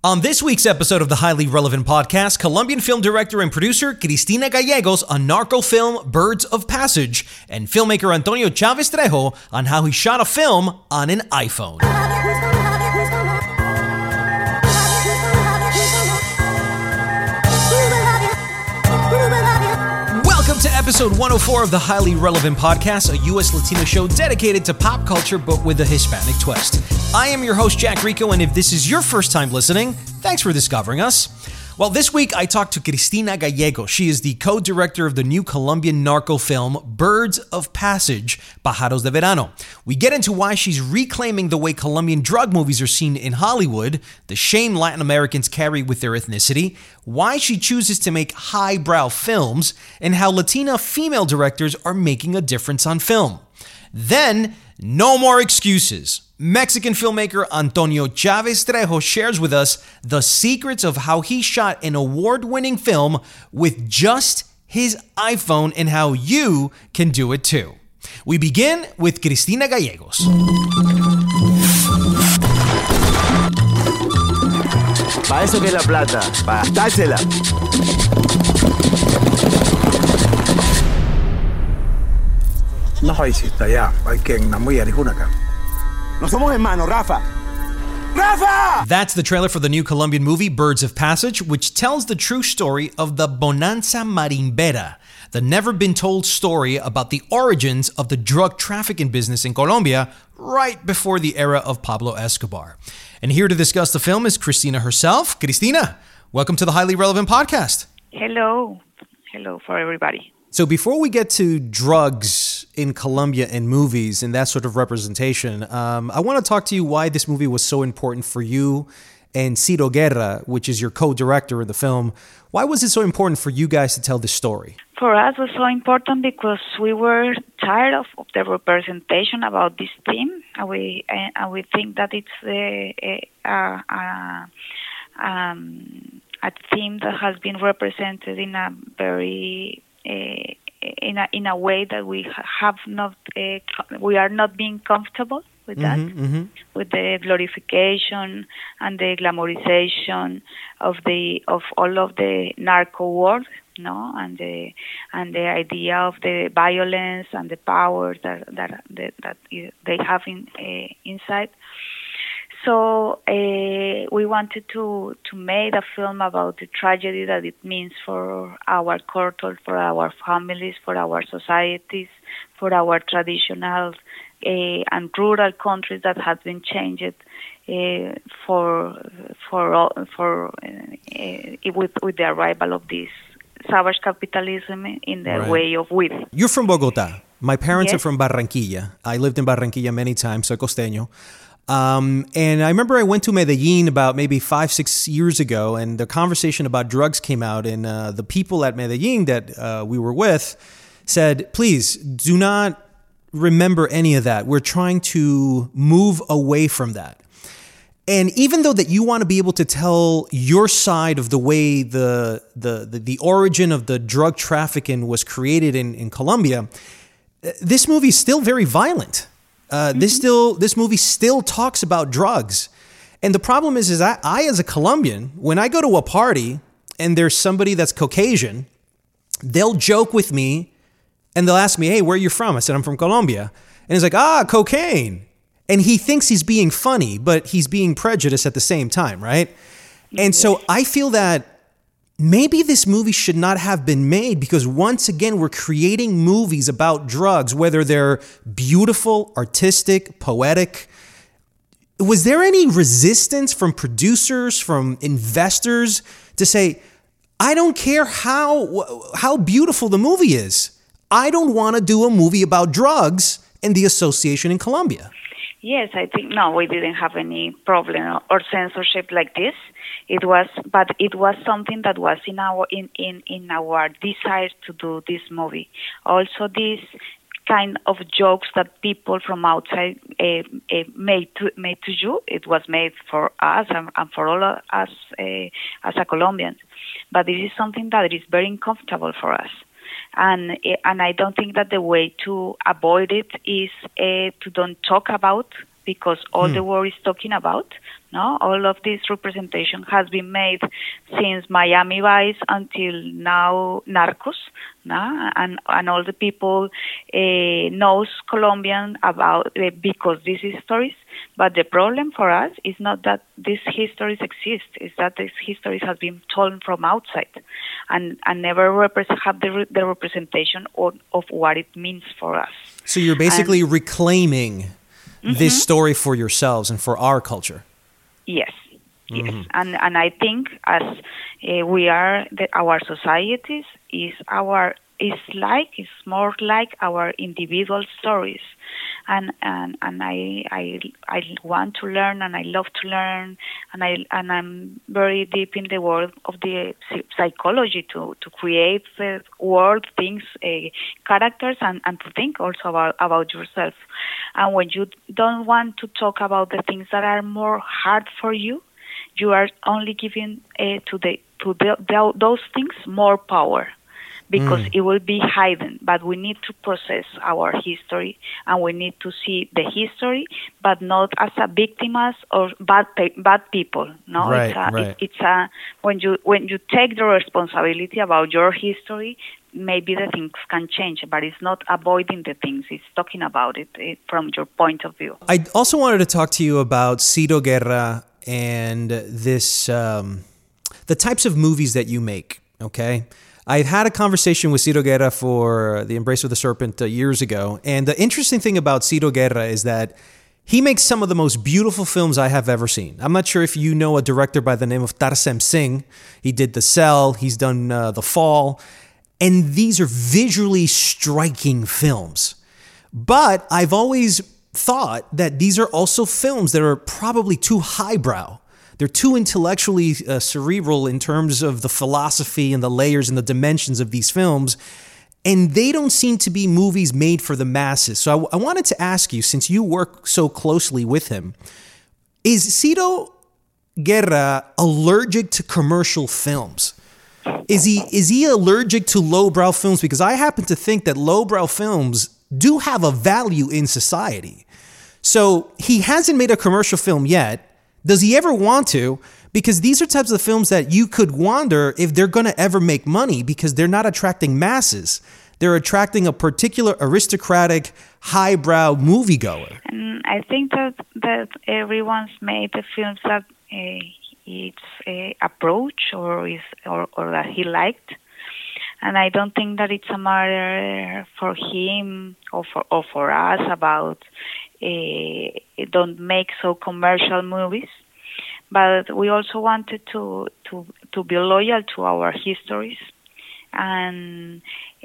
On this week's episode of the Highly Relevant Podcast, Colombian film director and producer Cristina Gallegos on narco film Birds of Passage, and filmmaker Antonio Chavez Trejo on how he shot a film on an iPhone. Welcome to episode 104 of the Highly Relevant Podcast, a U.S. Latino show dedicated to pop culture but with a Hispanic twist. I am your host, Jack Rico, and if this is your first time listening, thanks for discovering us. Well, this week I talked to Cristina Gallegos. She is the co-director of the new Colombian narco film, Birds of Passage, Pájaros de Verano. We get into why she's reclaiming the way Colombian drug movies are seen in Hollywood, the shame Latin Americans carry with their ethnicity, why she chooses to make highbrow films, and how Latina female directors are making a difference on film. Then, no more excuses. Mexican filmmaker Antonio Chavez Trejo shares with us the secrets of how he shot an award-winning film with just his iPhone and how you can do it too. We begin with Cristina Gallegos. Pa' eso que es la plata, pa' gastársela. No hiciste ya, hay que namuya acá. No somos hermanos, Rafa. Rafa! That's the trailer for the new Colombian movie, Birds of Passage, which tells the true story of the Bonanza Marimbera, the never-been-told story about the origins of the drug trafficking business in Colombia right before the era of Pablo Escobar. And here to discuss the film is Cristina herself. Cristina, welcome to the Highly Relevant Podcast. Hello. Hello for everybody. So before we get to drugs in Colombia and movies and that sort of representation, I want to talk to you why this movie was so important for you and Ciro Guerra, which is your co-director of the film. Why was it so important for you guys to tell this story? For us, it was so important because we were tired of the representation about this theme, and we think that it's a theme that has been represented in a very in a way that we have not we are not being comfortable with that, with the glorification and the glamorization of all of the narco world, no, and the idea of the violence and the power that they have inside. So we wanted to make a film about the tragedy that it means for our culture, for our families, for our societies, for our traditional and rural countries that have been changed with the arrival of this savage capitalism in the way of wealth. You're from Bogota. My parents Yes. are from Barranquilla. I lived in Barranquilla many times, soy costeño. And I remember I went to Medellin about maybe 5-6 years ago, and the conversation about drugs came out, and the people at Medellin that we were with said, please do not remember any of that. We're trying to move away from that. And even though that you want to be able to tell your side of the way the origin of the drug trafficking was created in Colombia, this movie is still very violent. This movie still talks about drugs. And the problem is I, as a Colombian, when I go to a party and there's somebody that's Caucasian, they'll joke with me and they'll ask me, hey, where are you from? I said, I'm from Colombia. And he's like, cocaine. And he thinks he's being funny, but he's being prejudiced at the same time, right? And so I feel that maybe this movie should not have been made because once again, we're creating movies about drugs, whether they're beautiful, artistic, poetic. Was there any resistance from producers, from investors to say, I don't care how beautiful the movie is. I don't want to do a movie about drugs and the association in Colombia? Yes, I think, no, we didn't have any problem or censorship like this. It was something that was in our desire to do this movie. Also, this kind of jokes that people from outside made to you. It was made for us and for all of us as a Colombians. But this is something that is very uncomfortable for us. And I don't think that the way to avoid it is to don't talk about because all the world is talking about. No, all of this representation has been made since Miami Vice until now Narcos, no? And all the people knows Colombian about because these histories. But the problem for us is not that these histories exist; it's that these histories have been told from outside, and never have the representation of what it means for us. So you're basically reclaiming this story for yourselves and for our culture. Yes, yes, and I think as we are, our societies is more like our individual stories, and I want to learn, and I love to learn, and I'm very deep in the world of the psychology to create the world, things, characters, and to think also about yourself. And when you don't want to talk about the things that are more hard for you, you are only giving those things more power. Because it will be hidden, but we need to process our history, and we need to see the history, but not as a victims or bad people. No, right. It's when you take the responsibility about your history, maybe the things can change, but it's not avoiding the things; it's talking about it from your point of view. I also wanted to talk to you about Ciro Guerra and this the types of movies that you make. Okay. I had a conversation with Ciro Guerra for The Embrace of the Serpent years ago. And the interesting thing about Ciro Guerra is that he makes some of the most beautiful films I have ever seen. I'm not sure if you know a director by the name of Tarsem Singh. He did The Cell. He's done The Fall. And these are visually striking films. But I've always thought that these are also films that are probably too highbrow. They're too intellectually cerebral in terms of the philosophy and the layers and the dimensions of these films. And they don't seem to be movies made for the masses. So I wanted to ask you, since you work so closely with him, is Ciro Guerra allergic to commercial films? Is he allergic to lowbrow films? Because I happen to think that lowbrow films do have a value in society. So he hasn't made a commercial film yet. Does he ever want to? Because these are types of films that you could wonder if they're going to ever make money, because they're not attracting masses. They're attracting a particular aristocratic, highbrow moviegoer. And I think that everyone's made the films that its approach or that he liked. And I don't think that it's a matter for him or for us about don't make so commercial movies, but we also wanted to be loyal to our histories, and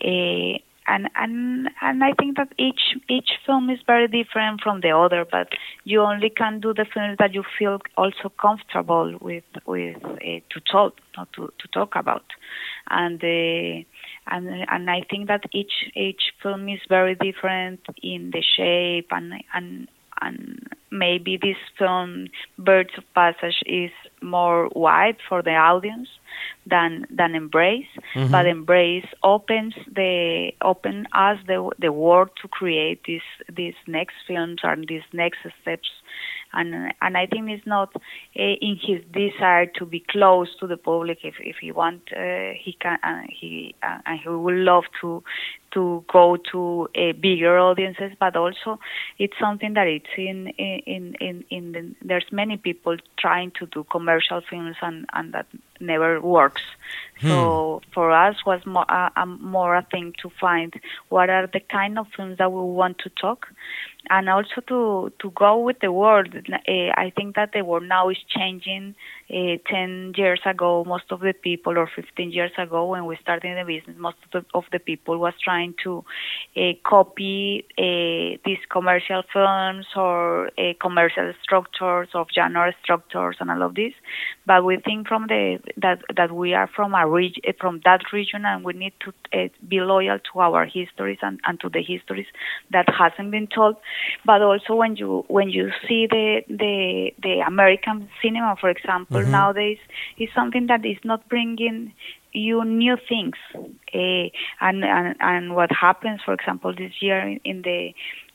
I think that each film is very different from the other, but you only can do the films that you feel also comfortable with to talk about, and I think that each film is very different in the shape, and maybe this film Birds of Passage is more wide for the audience than Embrace, but Embrace opens us the world to create these next films and these next steps. And I think it's not in his desire to be close to the public. If he want, he can. He would love to go to bigger audiences. But also, it's something that it's in there's many people trying to do commercial films and that never works. So for us was more a thing to find what are the kind of films that we want to talk, and also to go with the world. I think that the world now is changing. 10 years ago, most of the people, or 15 years ago, when we started the business, most of the people was trying to copy these commercial films or commercial structures of genre structures and all of this. But we think from that we are from from that region, and we need to be loyal to our histories and to the histories that hasn't been told. But also when you see the American cinema, for example, nowadays is something that is not bringing you new things, and what happens, for example, this year in the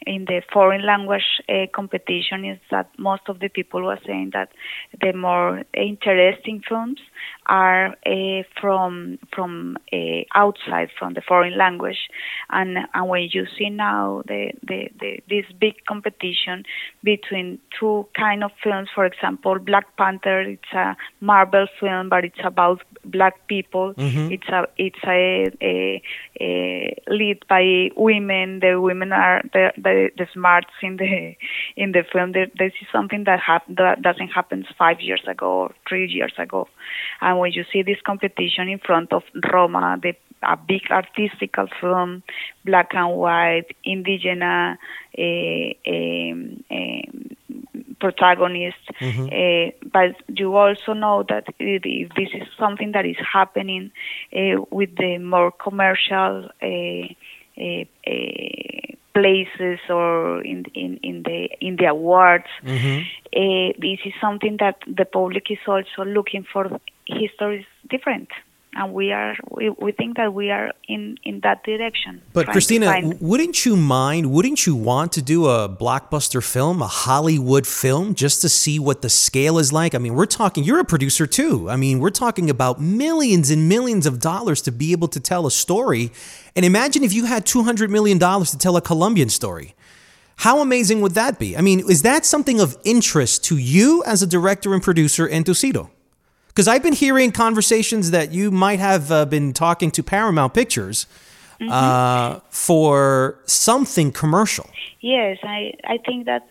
in the foreign language competition is that most of the people were saying that the more interesting films are from outside, from the foreign language, and when you see now this big competition between two kind of films, for example, Black Panther, it's a Marvel film, but it's about black people. It's a lead by women. The women are the smarts in the film. This is something that doesn't happen 5 years ago or 3 years ago. And when you see this competition in front of Roma, a big artistical film, black and white, indigenous protagonist, but you also know that if this is something that is happening with the more commercial places or in the awards, this is something that the public is also looking for. History is different. And we think that we are in that direction. But Cristina, wouldn't you want to do a blockbuster film, a Hollywood film, just to see what the scale is like? I mean, you're a producer too. I mean, we're talking about millions and millions of dollars to be able to tell a story. And imagine if you had $200 million to tell a Colombian story. How amazing would that be? I mean, is that something of interest to you as a director and producer and to Ciro? Because I've been hearing conversations that you might have been talking to Paramount Pictures for something commercial. Yes, I think that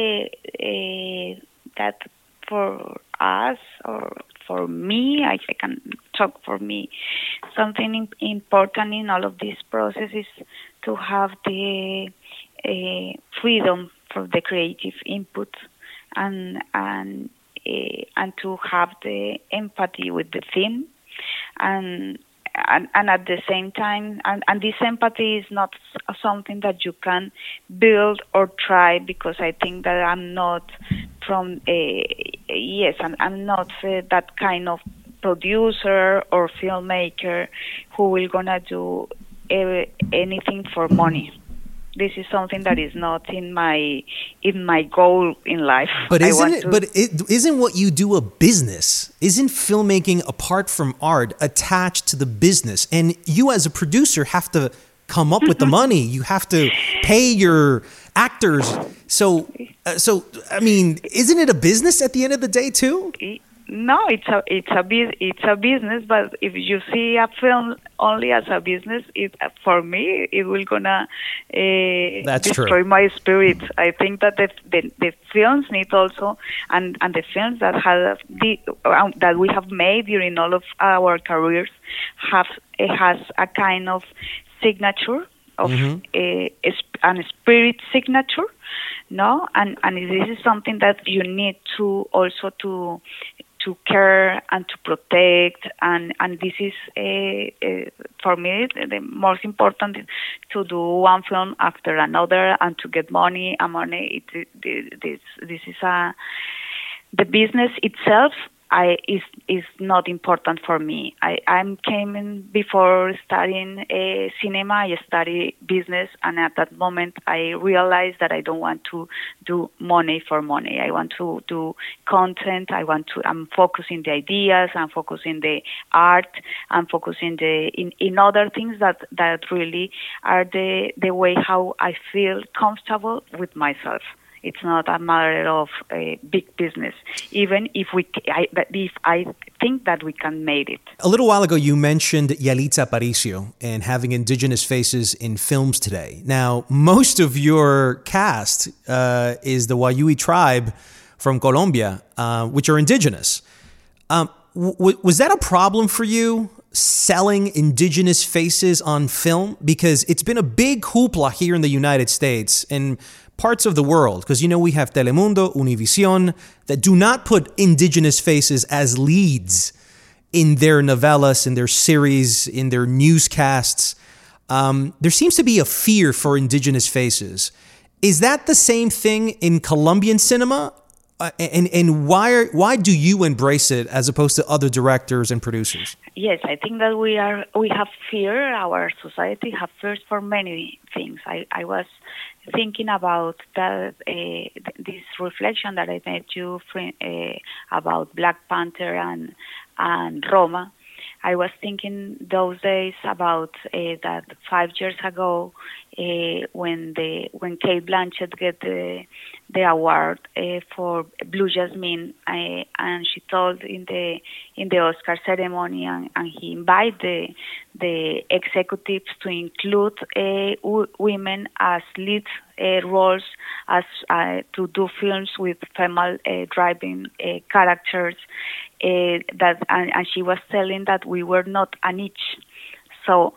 that for us or for me, I can talk for me, something important in all of this process is to have the freedom for the creative input and to have the empathy with the theme, and at the same time, and this empathy is not something that you can build or try, because I think that I'm not from I'm not that kind of producer or filmmaker who will gonna do anything for money. This is something that is not in my goal in life. But isn't what you do a business? Isn't filmmaking, apart from art, attached to the business? And you as a producer have to come up with the money. You have to pay your actors. So I mean, isn't it a business at the end of the day too? No, it's a business. But if you see a film only as a business, for me it will gonna destroy my spirit. I think that the films need also, and the films that have that we have made during all of our careers has a kind of signature of a spirit signature, no, and this is something that you need to also to care and to protect, and this is for me the most important, to do one film after another and to get money. This is the business itself. Is not important for me. I came in before studying cinema. I studied business, and at that moment I realized that I don't want to do money for money. I want to do content. I'm focusing the ideas. I'm focusing the art. I'm focusing in other things that really are the way how I feel comfortable with myself. It's not a matter of a big business, even if I think that we can make it. A little while ago, you mentioned Yalitza Aparicio and having indigenous faces in films today. Now, most of your cast is the Wayuu tribe from Colombia, which are indigenous. Was that a problem for you, selling indigenous faces on film? Because it's been a big hoopla here in the United States and parts of the world, because we have Telemundo, Univision, that do not put indigenous faces as leads in their novellas, in their series, in their newscasts. There seems to be a fear for indigenous faces. Is that the same thing in Colombian cinema? And why do you embrace it as opposed to other directors and producers? Yes, I think that we have fear. Our society have fears for many things. I was thinking about that this reflection that I made you about Black Panther and Roma. I was thinking those days about that 5 years ago when Kate Blanchett get the award for Blue Jasmine, and she told in the Oscar ceremony, and he invited the executives to include women as lead roles, as to do films with female driving characters. And she was telling that we were not a niche. So,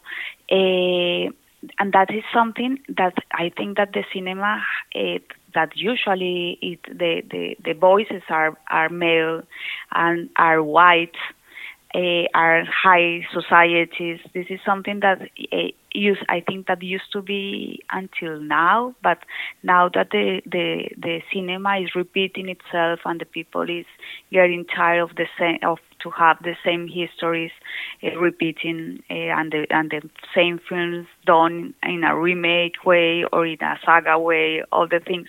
and that is something that I think that the cinema, that usually the voices are male and are white, are high societies. This is something that I think that used to be until now, but now that the cinema is repeating itself and the people is getting tired of to have the same histories repeating and the same films done in a remake way or in a saga way, all the things,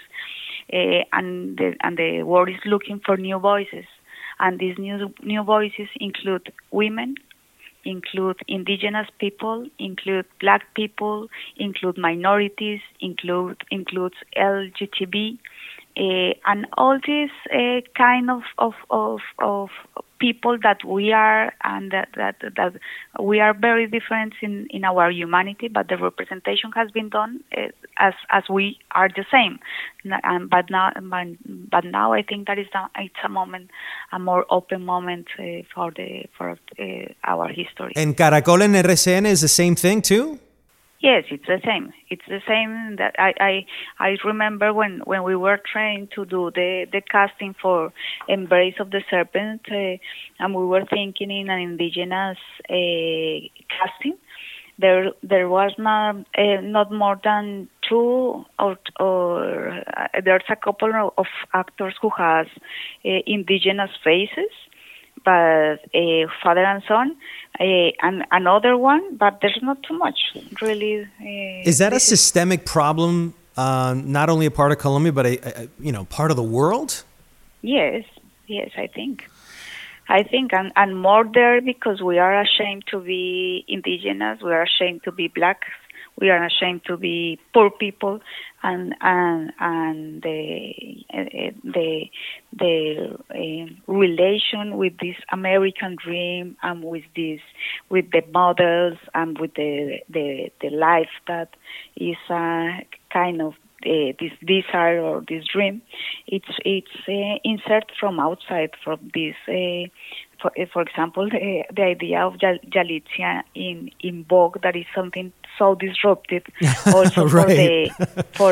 and the world is looking for new voices. And these new voices include women, include indigenous people, include Black people, include minorities, includes LGTB, and all these kind of people that we are, and that we are very different in our humanity, but the representation has been done as we are the same. But now I think that it's a moment, a more open moment for our history. And Caracol and RCN is the same thing too? Yes, it's the same. It's the same that I remember when we were trained to do the casting for Embrace of the Serpent, and we were thinking in an indigenous casting. There was not more than two or there's a couple of actors who has indigenous faces, but father and son, and another one, but there's not too much, really. Is that a systemic problem, not only a part of Colombia, but part of the world? Yes, I think, and more there, because we are ashamed to be indigenous, we are ashamed to be Black, we are ashamed to be poor people, and the relation with this American dream and with the models and with the life that is kind of this desire or this dream. It's insert from outside, from this. For example, the idea of Yalitza in Vogue, that is something so disruptive. Also right. for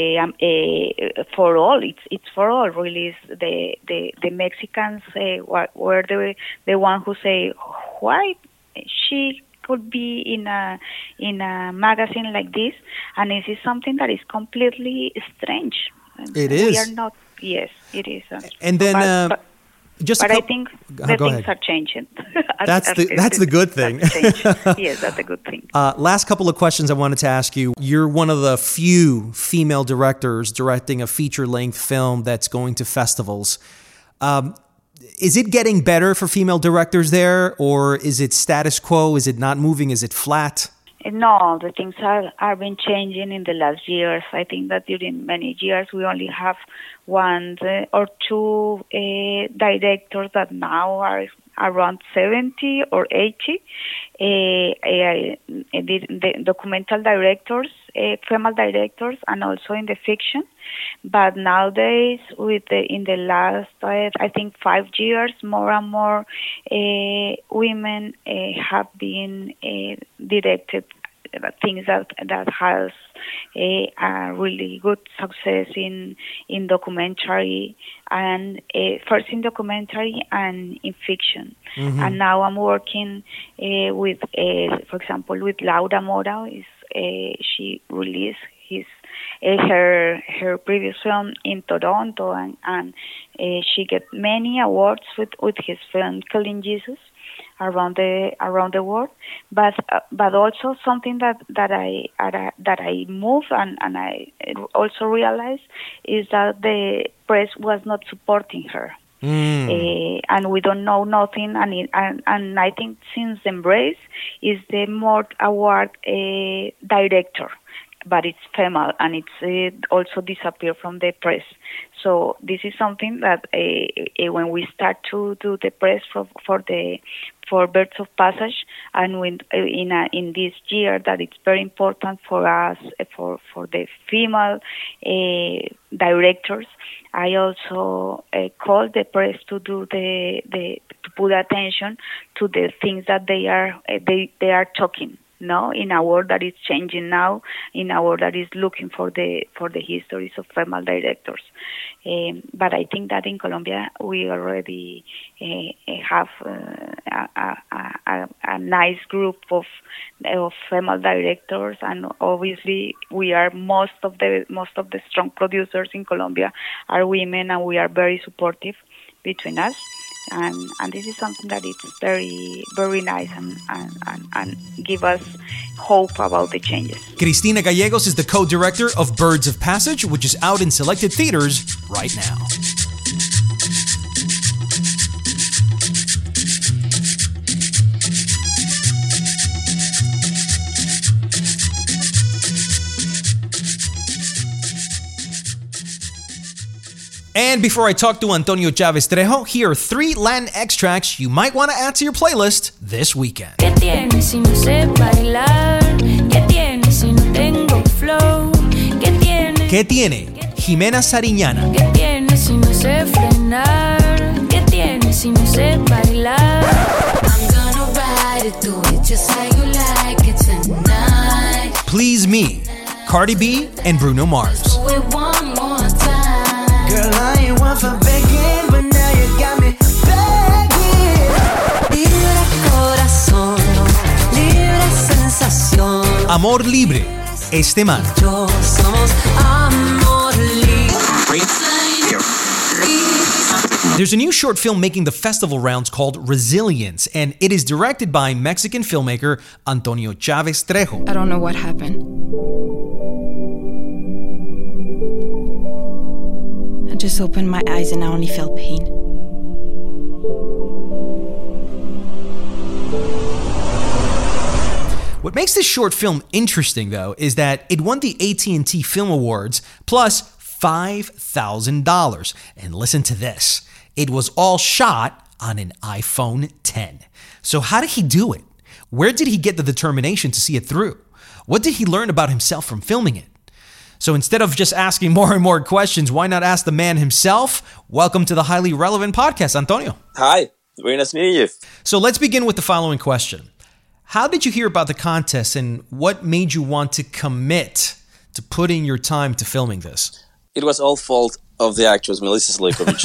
all, it's for all. Really, the Mexicans were the one who say, why she could be in a magazine like this, and this is something that is completely strange. It is. We are not. Yes, it is. And then. But I think the things are changing. That's the good thing. Yes, that's a good thing. Last couple of questions I wanted to ask you. You're one of the few female directors directing a feature-length film that's going to festivals. Is it getting better for female directors there, or is it status quo? Is it not moving? Is it flat? No, the things are been changing in the last years. I think that during many years we only have one or two directors that now are around 70 or 80. The documental directors, female directors, and also in the fiction. But nowadays, in the last, I think 5 years, more and more women have been directed things that has a really good success in documentary, and first in documentary and in fiction. Mm-hmm. And now I'm working with, for example, with Laura Mora. She released her previous film in Toronto, and she get many awards with his film Killing Jesus around the world. But also something that I moved and I also realized is that the press was not supporting her. And we don't know nothing, and I think since Embrace is the more award director, but it's female, and it's also disappeared from the press. So this is something that when we start to do the press for Birds of Passage, and when in this year that it's very important for us for the female directors, I also call the press to do to put attention to the things that they are talking. No, in a world that is changing now, in a world that is looking for the histories of female directors. But I think that in Colombia we already have a nice group of female directors, and obviously we are most of the strong producers in Colombia are women, and we are very supportive between us. And this is something that it's very, very nice and give us hope about the changes. Cristina Gallegos is the co-director of Birds of Passage, which is out in selected theaters right now. And before I talk to Antonio Chávez Trejo, here are 3 Latin extracts you might want to add to your playlist this weekend. ¿Qué tiene si no sé bailar? ¿Qué tiene si no tengo flow? ¿Qué tiene? Jimena Sariñana. ¿Qué tiene si no sé frenar? ¿Qué tiene si no sé bailar? I'm gonna ride it, do it just how you like it tonight. Please Me, Cardi B and Bruno Mars. Do it one more time. Girl, I ain't one for begging, but now you got me begging. Libre corazón, libre sensación. Amor Libre, Este Man. Yo somos amor libre. There's a new short film making the festival rounds called Resilience, and it is directed by Mexican filmmaker Antonio Chávez Trejo. I don't know what happened. I just opened my eyes and I only felt pain. What makes this short film interesting, though, is that it won the AT&T Film Awards plus $5,000. And listen to this. It was all shot on an iPhone X. So how did he do it? Where did he get the determination to see it through? What did he learn about himself from filming it? So instead of just asking more and more questions, why not ask the man himself? Welcome to the Highly Relevant Podcast, Antonio. Hi, very nice meeting you. So let's begin with the following question. How did you hear about the contest, and what made you want to commit to putting your time to filming this? It was all fault of the actress Melissa Slikovic.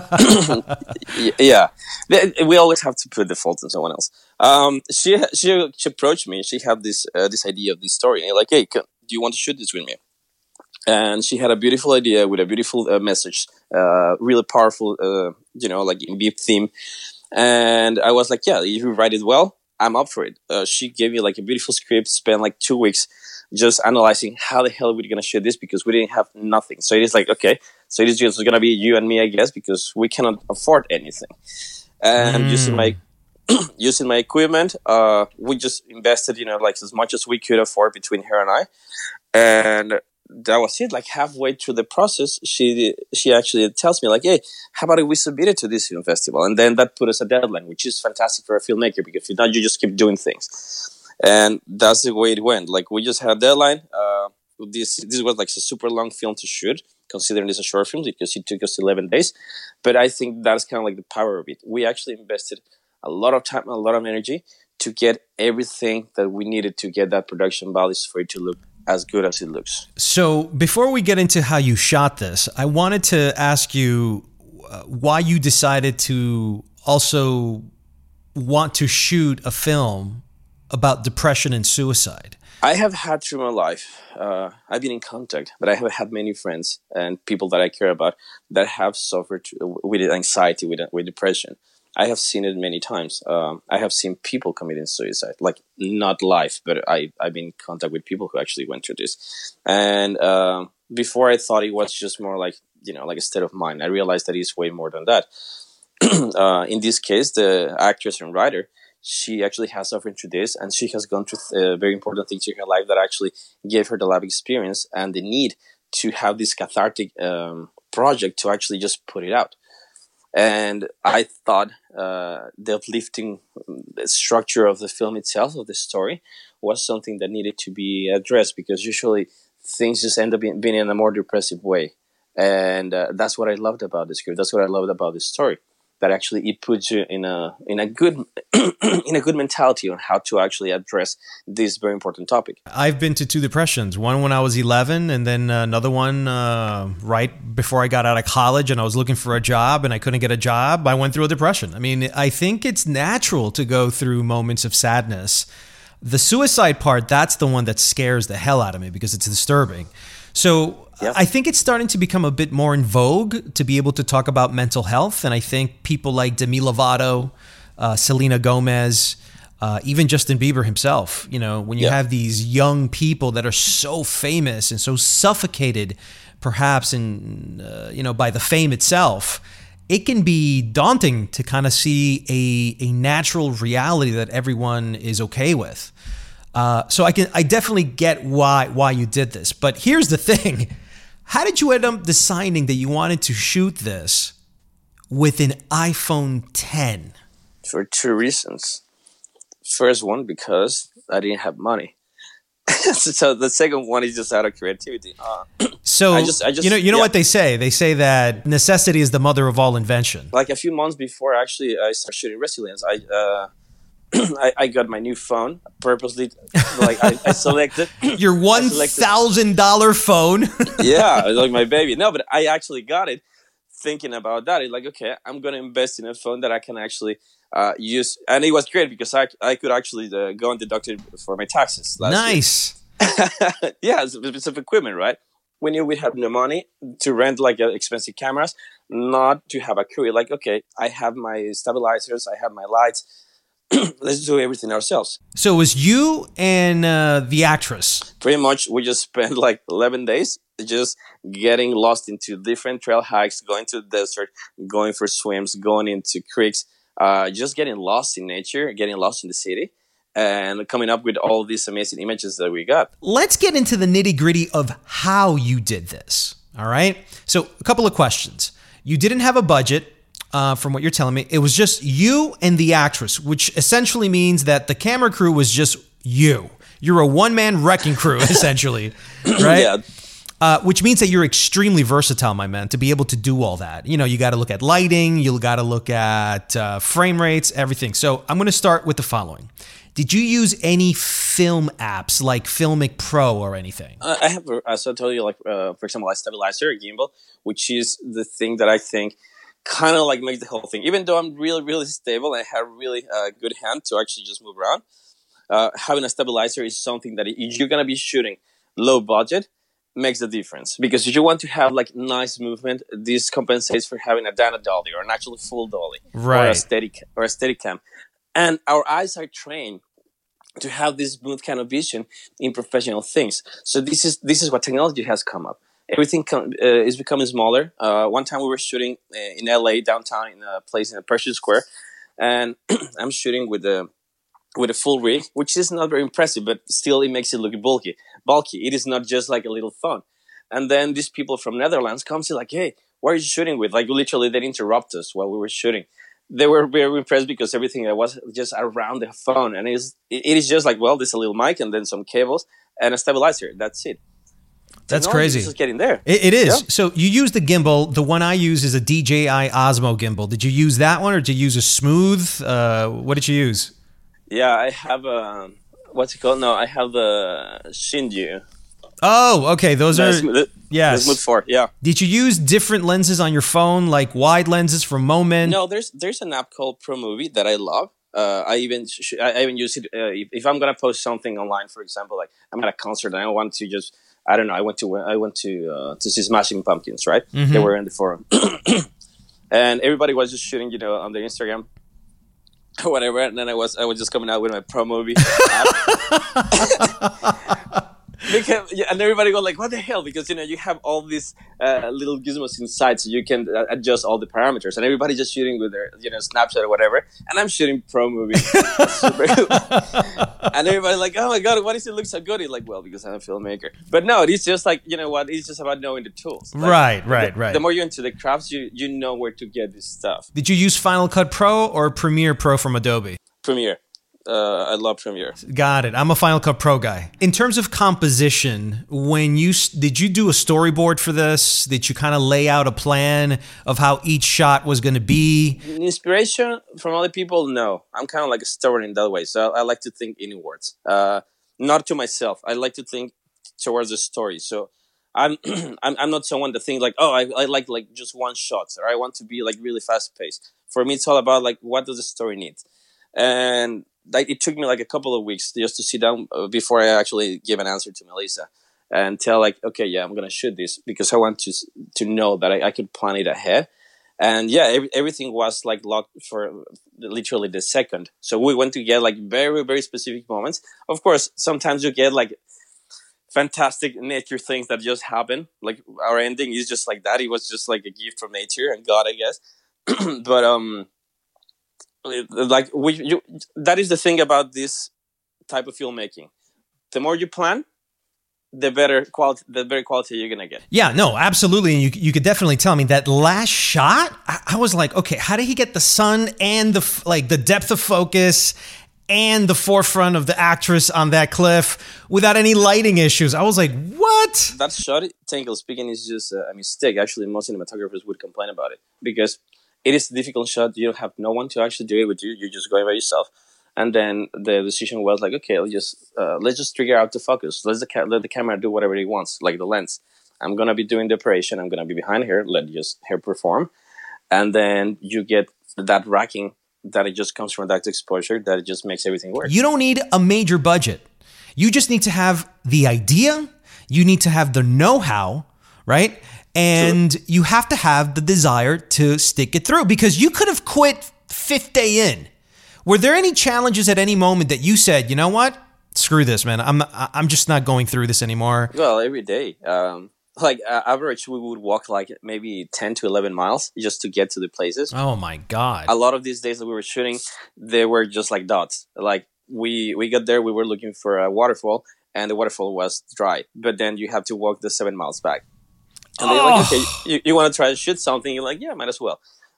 Yeah, we always have to put the fault on someone else. She approached me. She had this idea of this story, and like, hey, do you want to shoot this with me? And she had a beautiful idea with a beautiful message, really powerful, like in deep theme. And I was like, yeah, if you write it well, I'm up for it. She gave me like a beautiful script, spent like 2 weeks just analyzing how the hell we're going to shoot this because we didn't have nothing. So it is like, okay, so it is just going to be you and me, I guess, because we cannot afford anything. And using my equipment, we just invested, like as much as we could afford between her and I. And that was it. Like halfway through the process, she actually tells me like, hey, how about if we submit it to this film festival? And then that put us a deadline, which is fantastic for a filmmaker because if not, you just keep doing things. And that's the way it went. Like we just had a deadline. This was like a super long film to shoot, considering this a short film because it took us 11 days. But I think that's kind of like the power of it. We actually invested a lot of time and a lot of energy to get everything that we needed to get that production values for it to look as good as it looks. So before we get into how you shot this, I wanted to ask you why you decided to also want to shoot a film about depression and suicide? I have had through my life, I've been in contact, but I have had many friends and people that I care about that have suffered with anxiety, with depression. I have seen it many times. I have seen people committing suicide, like not live, but I've been in contact with people who actually went through this. And before I thought it was just more like, like a state of mind. I realized that it's way more than that. In this case, the actress and writer, she actually has suffered through this, and she has gone through very important things in her life that actually gave her the life experience and the need to have this cathartic project to actually just put it out. And I thought the uplifting structure of the film itself, of the story, was something that needed to be addressed, because usually things just end up being in a more depressive way. And that's what I loved about the script. That's what I loved about the story. That actually it puts you in a good in a good mentality on how to actually address this very important topic. I've been to 2 depressions. One when I was 11, and then another one right before I got out of college, and I was looking for a job and I couldn't get a job. I went through a depression. I mean, I think it's natural to go through moments of sadness. The suicide part, that's the one that scares the hell out of me because it's disturbing. So yep. I think it's starting to become a bit more in vogue to be able to talk about mental health. And I think people like Demi Lovato, Selena Gomez, even Justin Bieber himself, when you have these young people that are so famous and so suffocated, perhaps by the fame itself, it can be daunting to kind of see a natural reality that everyone is okay with. So I definitely get why you did this. But here's the thing. How did you end up deciding that you wanted to shoot this with an iPhone 10? For 2 reasons. First one, because I didn't have money. So the second one is just out of creativity. So I just you know what they say? They say that necessity is the mother of all invention. Like a few months before actually I started shooting Resilience, I got my new phone purposely. Like I selected your $1,000 phone. Yeah, like my baby. No, but I actually got it thinking about that. It's like, okay, I'm gonna invest in a phone that I can actually use, and it was great because I could actually go and deduct it for my taxes. Nice. Yeah, it's a bit of equipment, right? We knew we had no money to rent like expensive cameras, not to have a crew. Like, okay, I have my stabilizers, I have my lights. Let's do everything ourselves. So it was you and the actress? Pretty much, we just spent like 11 days just getting lost into different trail hikes, going to the desert, going for swims, going into creeks, just getting lost in nature, getting lost in the city, and coming up with all these amazing images that we got. Let's get into the nitty-gritty of how you did this, all right? So a couple of questions. You didn't have a budget. From what you're telling me, it was just you and the actress, which essentially means that the camera crew was just you. You're a one-man wrecking crew, essentially, right? Yeah. Which means that you're extremely versatile, my man, to be able to do all that. You got to look at lighting, you got to look at frame rates, everything. So I'm going to start with the following. Did you use any film apps like Filmic Pro or anything? I have, as I told you, like, for example, a stabilizer, a gimbal, which is the thing that I think kind of like makes the whole thing. Even though I'm really, really stable and I have really good hand to actually just move around, having a stabilizer is something that if you're going to be shooting low budget, makes a difference. Because if you want to have like nice movement, this compensates for having a Dana dolly or an actual full dolly, right, or a steady cam. And our eyes are trained to have this smooth kind of vision in professional things. So this is what technology has come up. Everything is becoming smaller. One time we were shooting in LA downtown in a place in Pershing Square, and I'm shooting with a full rig, which is not very impressive, but still it makes it look bulky. It is not just like a little phone. And then these people from Netherlands come to like, hey, what are you shooting with? Like literally they interrupt us while we were shooting. They were very impressed because everything was just around the phone, and it is just like, well, there's a little mic and then some cables and a stabilizer. That's it. That's crazy. It's just getting there. It is. Yeah. So you use the gimbal. The one I use is a DJI Osmo gimbal. Did you use that one, or did you use a Smooth? What did you use? Yeah, I have a, what's it called? No, I have the Shinju. Oh, okay. Those are, yes. The Smooth 4, yeah. Did you use different lenses on your phone, like wide lenses from Moment? No, there's an app called ProMovie that I love. I even use it if I'm gonna post something online. For example, like I'm at a concert and I want to just I don't know. I went to see Smashing Pumpkins, right? They were in the forum, and everybody was just shooting, on their Instagram, whatever. And then I was just coming out with my pro movie. And everybody go like, what the hell? Because, you have all these little gizmos inside, so you can adjust all the parameters. And everybody just shooting with their, Snapchat or whatever. And I'm shooting pro movie. Super cool. And everybody like, oh my God, why does it look so good? It's like, well, because I'm a filmmaker. But no, it's just like, it's just about knowing the tools. Like, Right. The more you're into the crafts, you know where to get this stuff. Did you use Final Cut Pro or Premiere Pro from Adobe? Premiere. I love Premiere. Got it. I'm a Final Cut Pro guy. In terms of composition, did you do a storyboard for this? Did you kind of lay out a plan of how each shot was going to be? Inspiration from other people? No. I'm kind of like a story in that way. So I like to think inwards. Not to myself. I like to think towards the story. So I'm not someone to think like, oh, I like just one shot, or I want to be like really fast paced. For me, it's all about like, what does the story need? And it took me like a couple of weeks just to sit down before I actually give an answer to Melissa and tell like, okay, yeah, I'm going to shoot this because I want to know that I could plan it ahead. And yeah, everything was like locked for literally the second. So we went to get like very, very specific moments. Of course, sometimes you get like fantastic nature things that just happen. Like our ending is just like that. It was just like a gift from nature and God, I guess. But, that is the thing about this type of filmmaking. The more you plan, the better quality you're gonna get. Yeah, no, absolutely. And you could definitely tell me that last shot. I was like, okay, how did he get the sun and the depth of focus and the forefront of the actress on that cliff without any lighting issues? I was like, what? That shot, technically speaking, is just a mistake. Actually, most cinematographers would complain about it because it is a difficult shot. You don't have no one to actually do it with you. You're just going by yourself. And then the decision was like, okay, let's just trigger out the focus. Let the camera do whatever it wants, like the lens. I'm going to be doing the operation. I'm going to be behind her. Let just her perform. And then you get that racking that it just comes from that exposure that it just makes everything work. You don't need a major budget. You just need to have the idea. You need to have the know-how, right? And sure. You have to have the desire to stick it through because you could have quit fifth day in. Were there any challenges at any moment that you said, you know what? Screw this, man. I'm just not going through this anymore. Well, every day. Average, we would walk like maybe 10 to 11 miles just to get to the places. Oh my God. A lot of these days that we were shooting, they were just like dots. Like we got there, we were looking for a waterfall and the waterfall was dry. But then you have to walk the 7 miles back. And they're like, okay, you want to try to shoot something? You're like, yeah, might as well.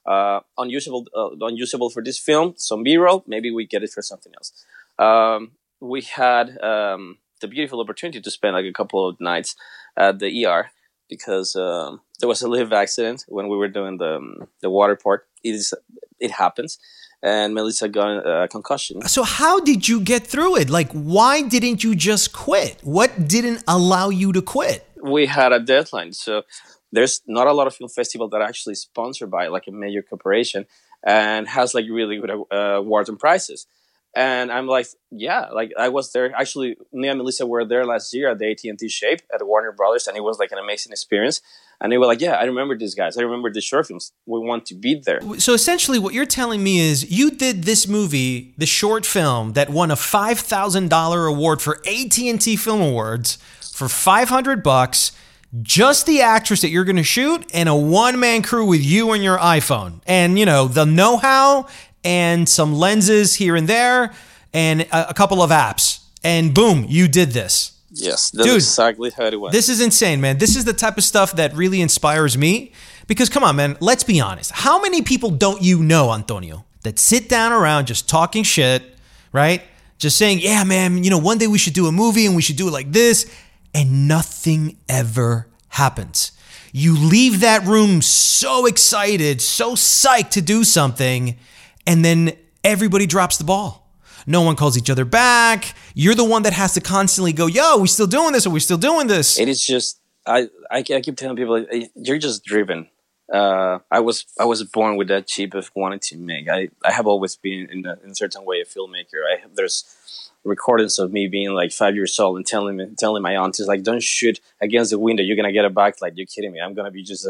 Unusable for this film, some B-roll, maybe we get it for something else. We had the beautiful opportunity to spend like a couple of nights at the ER because there was a live accident when we were doing the water part. It happens. And Melissa got a concussion. So how did you get through it? Like, why didn't you just quit? What didn't allow you to quit? We had a deadline. So there's not a lot of film festivals that are actually sponsored by like a major corporation and has like really good awards and prizes. And I'm like, yeah, like I was there. Actually, me and Melissa were there last year at the AT&T Shape at Warner Brothers, and it was like an amazing experience. And they were like, yeah, I remember these guys. I remember the short films. We want to be there. So essentially what you're telling me is you did this movie, the short film that won a $5,000 award for AT&T Film Awards for $500, just the actress that you're going to shoot and a one-man crew with you and your iPhone. And, the know-how and some lenses here and there and a couple of apps. And boom, you did this. Yes, that's exactly how it went. This is insane, man. This is the type of stuff that really inspires me. Because come on, man, let's be honest. How many people don't you know, Antonio, that sit down around just talking shit, right? Just saying, yeah, man, one day we should do a movie and we should do it like this. And nothing ever happens. You leave that room so excited, so psyched to do something, and then everybody drops the ball. No one calls each other back. You're the one that has to constantly go, yo, we still doing this? Are we still doing this? It is just, I keep telling people, you're just driven. I was born with that chip of wanting to make. I have always been in a certain way a filmmaker. There's recordings of me being like 5 years old and telling my aunties like, don't shoot against the window, you're gonna get a backlight. You're kidding me? I'm gonna be just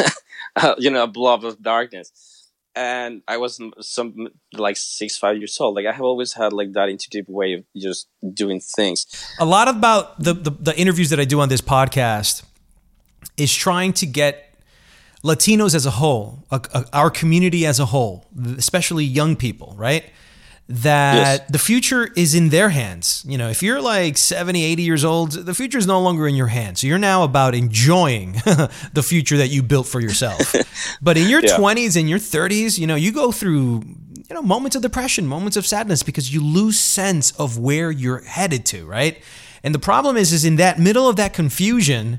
a blob of darkness. And I was like 5 years old. Like I have always had like that intuitive way of just doing things. A lot about the interviews that I do on this podcast is trying to get Latinos as a whole, our community as a whole, especially young people, right? That the future is in their hands. You know, if you're like 70, 80 years old, the future is no longer in your hands. So you're now about enjoying the future that you built for yourself. But in your 20s and your 30s, you know, you go through, you know, moments of depression, moments of sadness because you lose sense of where you're headed to, right? And the problem is in that middle of that confusion,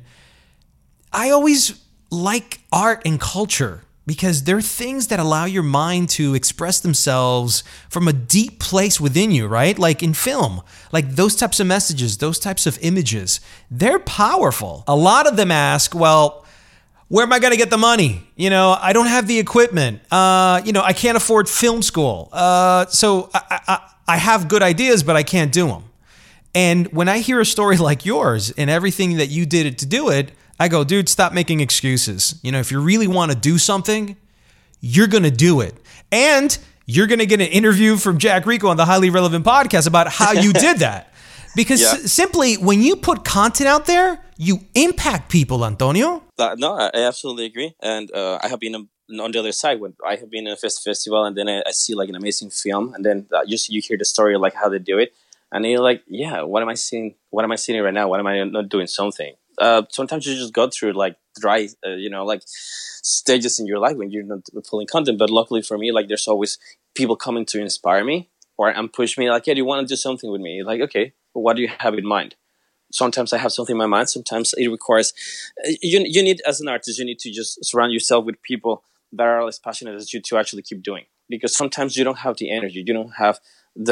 I always like art and culture because they're things that allow your mind to express themselves from a deep place within you, right? Like in film, like those types of messages, those types of images, they're powerful. A lot of them ask, well, where am I going to get the money? You know, I don't have the equipment. You know, I can't afford film school. So I have good ideas, but I can't do them. And when I hear a story like yours and everything that you did to do it, I go, dude, stop making excuses. You know, if you really want to do something, you're going to do it. And you're going to get an interview from Jack Rico on the Highly Relevant podcast about how you did that. Because simply, when you put content out there, you impact people, Antonio. No, I absolutely agree. And I have been on the other side when I have been in a festival and then I see like an amazing film. And then you hear the story, like how they do it. And you're like, yeah, what am I seeing? What am I seeing right now? Why am I not doing something? Sometimes you just go through like dry, like stages in your life when you're not pulling content. But luckily for me, like there's always people coming to inspire me or push me like, yeah, do you want to do something with me? Like, okay, well, what do you have in mind? Sometimes I have something in my mind. Sometimes it requires, you need, as an artist, you need to just surround yourself with people that are as passionate as you to actually keep doing. Because sometimes you don't have the energy. You don't have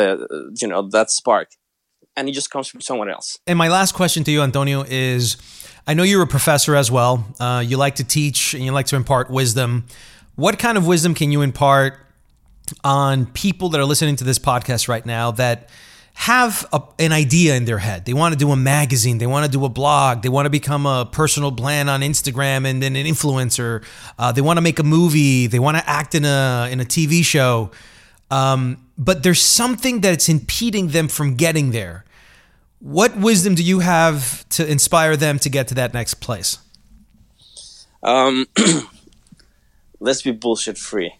that spark. And it just comes from someone else. And my last question to you, Antonio, is I know you're a professor as well. You like to teach and you like to impart wisdom. What kind of wisdom can you impart on people that are listening to this podcast right now that have an idea in their head? They want to do a magazine. They want to do a blog. They want to become a personal brand on Instagram and then an influencer. They want to make a movie. They want to act in a TV show. But there's something that's impeding them from getting there. What wisdom do you have to inspire them to get to that next place? Let's be bullshit free.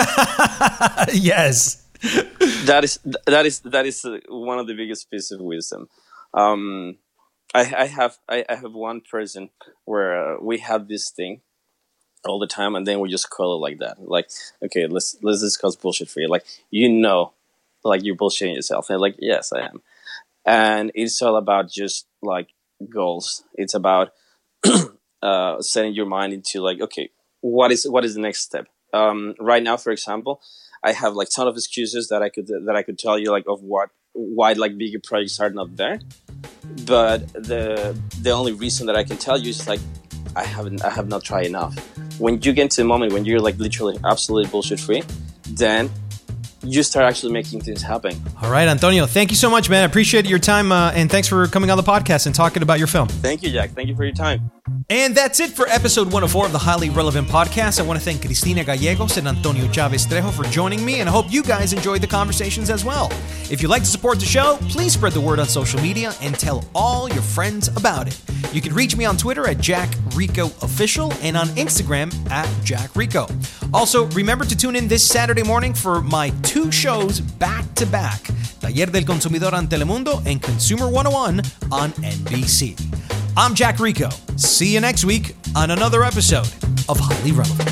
Yes. That is one of the biggest pieces of wisdom. I have one person where we have this thing all the time, and then we just call it like that. Like, okay, let's discuss bullshit free. Like, like you're bullshitting yourself. And like, yes, I am. And it's all about just like goals. It's about setting your mind into like, okay, what is the next step? Right now, for example, I have like ton of excuses that I could tell you like of why like bigger projects are not there. But the only reason that I can tell you is like I have not tried enough. When you get to the moment when you're like literally absolutely bullshit free, then you start actually making things happen. All right, Antonio, thank you so much, man. I appreciate your time and thanks for coming on the podcast and talking about your film. Thank you, Jack. Thank you for your time. And that's it for episode 104 of the Highly Relevant Podcast. I want to thank Cristina Gallegos and Antonio Chavez Trejo for joining me, and I hope you guys enjoyed the conversations as well. If you'd like to support the show, please spread the word on social media and tell all your friends about it. You can reach me on Twitter at JackRicoOfficial and on Instagram at JackRico. Also, remember to tune in this Saturday morning for my 2 shows back-to-back, Taller del Consumidor on Telemundo and Consumer 101 on NBC. I'm Jack Rico. See you next week on another episode of Highly Relevant.